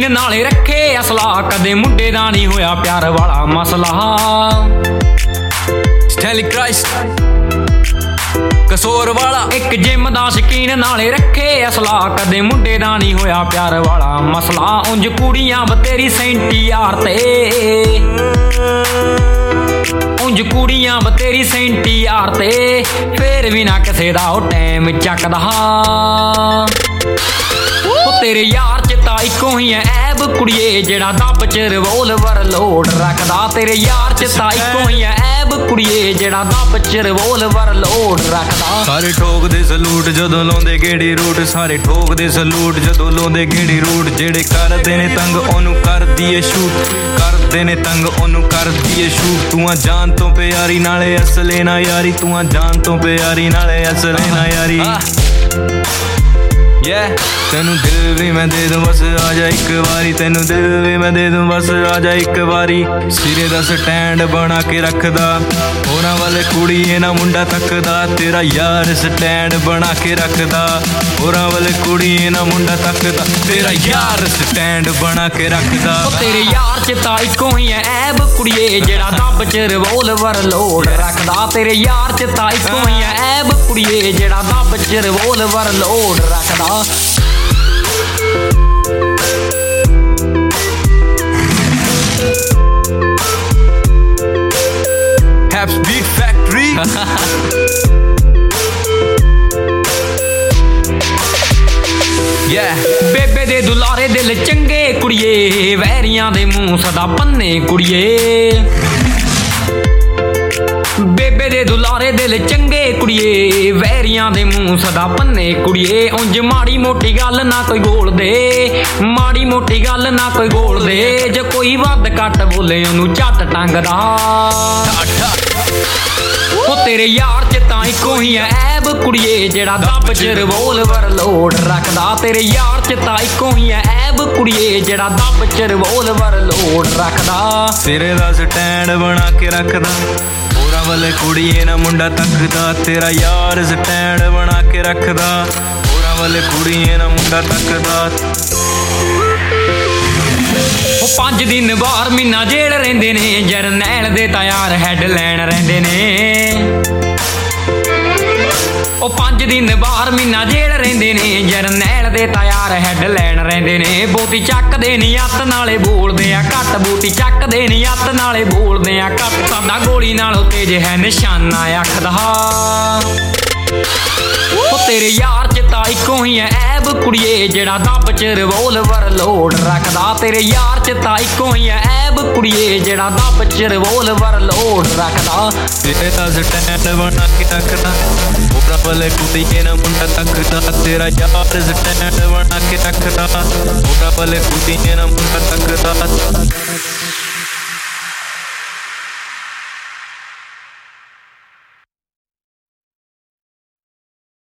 ਸ਼ਕੀਨ नाले रखे असला कदे मुंडे दा नहीं होया प्यार वाला मसला स्टैली क्राइस्ट कसूर वाला एक जिम दा शकीन नाले रखे असला कदे मुंडे दा नहीं होया प्यार वाला मसला उंज कुड़ियां बतेरी 37 ते उंज कुड़ियां बतेरी 37 ते फिर भी ना किसे दा ओ टाइम चकदा तेरे यार च तां इक्को ही है ऐब कुड़िए जेड़ा दब च रिवोल्वर लोड रखदा तेरे यार च तां इक्को ही है ऐब कुड़िए जेड़ा दब च रिवोल्वर लोड रखदा सारे ठोकदे सलूट जदों लाउंदे गेड़ी रूट सारे ठोकदे सलूट जदों लाउंदे गेड़ी रूट जेड़े करदे ने तंग ओनू कर दिए शूट करदे ने तंग ओनू कर दिए शूट तू आ जान तो प्यारी नाले असले ना यारी तू आ जान तो प्यारी नाले असले ना यारी तेनू दिल भी मैं दे दूं बस आ जा एक बारी तेनू दिल भी मैं दे दूं बस आ जा एक बारी सिरे दा स्टैंड बना के रखदा होरां वाले कुड़ी ना मुंडा तकदा तेरा यार स्टैंड बना के रखदा होरां वाले कुड़ी ना मुंडा तकदा तेरा यार स्टैंड बना के रखदा तेरे यार च तां इक्को ही है ऐब कुड़िए जेड़ा दब च रिवोल्वर लोड रखदा तेरे यार च तां इक्को ही है ऐब कुड़िए जेड़ा दब च रिवोल्वर लोड रखदा Haps Beat Factory बेबे दे दुलारे दिल चंगे कुड़िए वैरियां दे मुंह सदा पन्ने कुड़िए बेबे दे दुलारे दिल चंगे कुड़िए वैरियां दे मुंह सदा पन्ने कुड़िए उंज माड़ी मोटी गल ना कोई गोल दे माड़ी मोटी गल ना कोई गोल दे जे कोई वध घट बोले ओनू झट टंगदा ओ तेरे यार च तां इक्को ही है ऐब कुड़िए जेड़ा दब च रिवोल्वर लोड रखदा तेरे यार च तां इक्को ही है ऐब कुड़िए जेड़ा दब च रिवोल्वर लोड रखदा सिरे दा स्टैंड बना के रखदा होरां वाले कुड़िए ना मुंडा तकदा तेरा यार स्टैंड बना के रखदा होरां वाले कुड़िए ना मुंडा तकदा 5 दिन बाहर महीना जेल रहिंदे ने जरनैल दे तैयार हैडलाइन रहिंदे ने ओ 5 दिन बाहर महीना जेल रहिंदे ने जरनैल दे तैयार हैडलाइन रहिंदे ने बूटी चकदे नी हत्थ नाले बोलदे आ घट बूटी चकदे नी हत्थ नाले बोलदे आ घट साडा गोली नालों तेज है निशाना आखदा ओ तेरे यार च तां इक्को ही है ऐब कुड़िए जेड़ा दब च रिवोल्वर लोड रखदा तेरे यार च तां इक्को ही है ऐब कुड़िए जेड़ा दब च रिवोल्वर लोड रखदा तेरे दा स्टैंड बना के रखदा होरां वाले कुड़िए ना मुंडा तकदा तेरा यार स्टैंड बना के रखदा होरां वाले कुड़िए ना मुंडा तकदा